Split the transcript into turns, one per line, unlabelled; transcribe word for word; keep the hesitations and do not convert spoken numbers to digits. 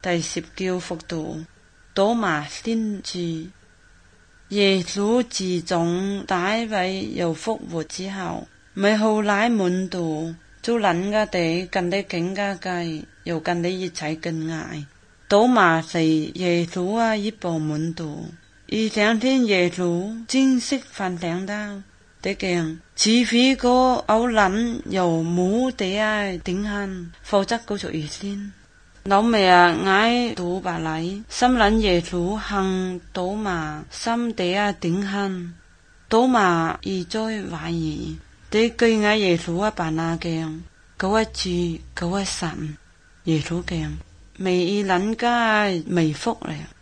第十九幅圖，多馬先知。耶穌自從大衛又復活之後，咪後來門徒就諗家哋跟得更加近，又跟得一齊更愛。多馬是耶穌啊一部門徒，而想聽耶穌正式分享到，得講，除非個偶人又冇地啊定行，否則佢就唔信。老妹啊，愛讀白來，心諗耶穌行多馬心地啊定行，多馬而在懷疑，得佢愛耶穌啊白那講，佢啊主，佢啊神，耶穌講，未以人家未福了。